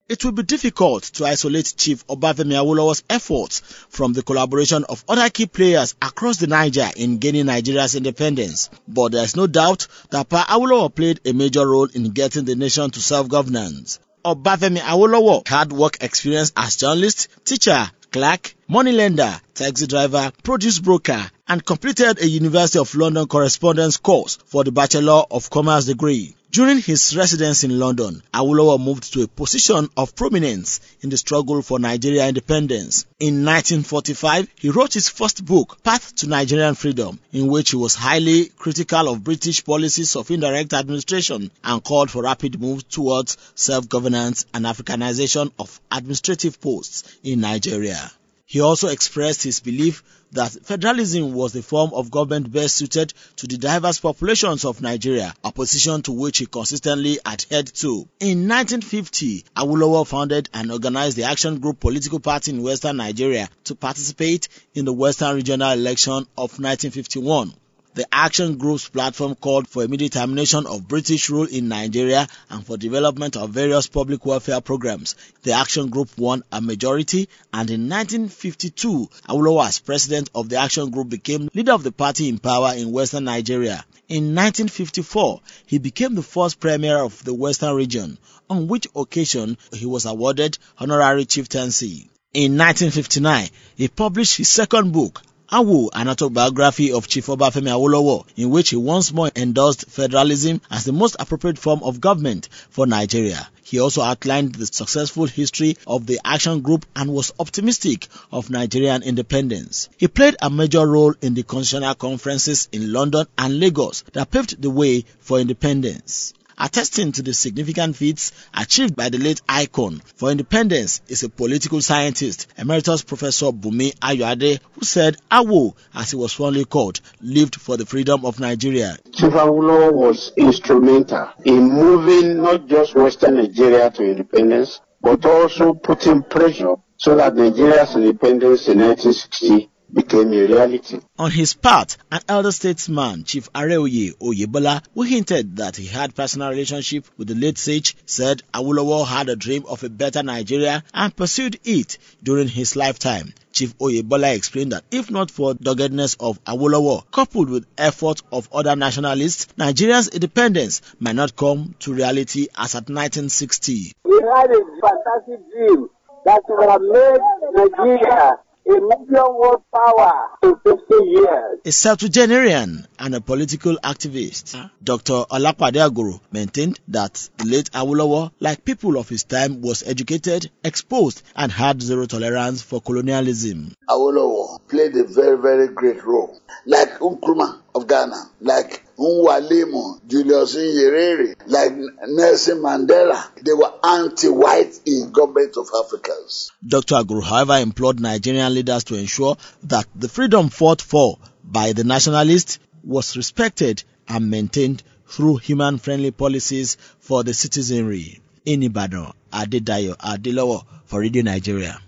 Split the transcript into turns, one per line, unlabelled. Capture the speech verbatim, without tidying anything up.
It will be difficult to isolate Chief Obafemi Awolowo's efforts from the collaboration of other key players across the Niger in gaining Nigeria's independence, but there is no doubt that Pa Awolowo played a major role in getting the nation to self-governance. Obafemi Awolowo had work experience as journalist, teacher, clerk, moneylender, taxi driver, produce broker, and completed a University of London correspondence course for the Bachelor of Commerce degree. During his residence in London, Awolowo moved to a position of prominence in the struggle for Nigeria independence. In nineteen forty-five, he wrote his first book, Path to Nigerian Freedom, in which he was highly critical of British policies of indirect administration and called for rapid moves towards self-governance and Africanization of administrative posts in Nigeria. He also expressed his belief that federalism was the form of government best suited to the diverse populations of Nigeria, a position to which he consistently adhered to. In nineteen fifty, Awolowo founded and organized the Action Group political party in Western Nigeria to participate in the Western Regional Election of nineteen fifty-one. The Action Group's platform called for immediate termination of British rule in Nigeria and for development of various public welfare programs. The Action Group won a majority, and in nineteen fifty-two, Awolowo, as president of the Action Group, became leader of the party in power in Western Nigeria. In nineteen fifty-four, he became the first premier of the Western region, on which occasion he was awarded honorary chieftaincy. In nineteen fifty-nine, he published his second book, Awo, an autobiography of Chief Obafemi Awolowo, in which he once more endorsed federalism as the most appropriate form of government for Nigeria. He also outlined the successful history of the Action Group and was optimistic of Nigerian independence. He played a major role in the constitutional conferences in London and Lagos that paved the way for independence. Attesting to the significant feats achieved by the late icon for independence is a political scientist, Emeritus Professor Bumi Ayoade, who said Awo, as he was fondly called, lived for the freedom of Nigeria.
Chief Awolowo was instrumental in moving not just Western Nigeria to independence, but also putting pressure so that Nigeria's independence in nineteen sixty became a reality.
On his part, an elder statesman, Chief Areoye Oyebola, who hinted that he had personal relationship with the late sage, said Awolowo had a dream of a better Nigeria and pursued it during his lifetime. Chief Oyebola explained that if not for doggedness of Awolowo, coupled with effort of other nationalists, Nigeria's independence might not come to reality as at nineteen sixty.
We had a fantastic dream that would have made Nigeria a medium world power in fifty years.
A septuagenarian and a political activist, huh? Doctor Olapade Agoro maintained that the late Awolowo, like people of his time, was educated, exposed, and had zero tolerance for colonialism.
Awolowo played a very, very great role. Like Nkrumah of Ghana, like Nwalemu, Julius Nyerere, like Nelson Mandela, they were anti-white in government of Africans.
Doctor Agoro, however, implored Nigerian leaders to ensure that the freedom fought for by the nationalists was respected and maintained through human-friendly policies for the citizenry. In Ibadan, Adedayo Adelowo for Radio Nigeria.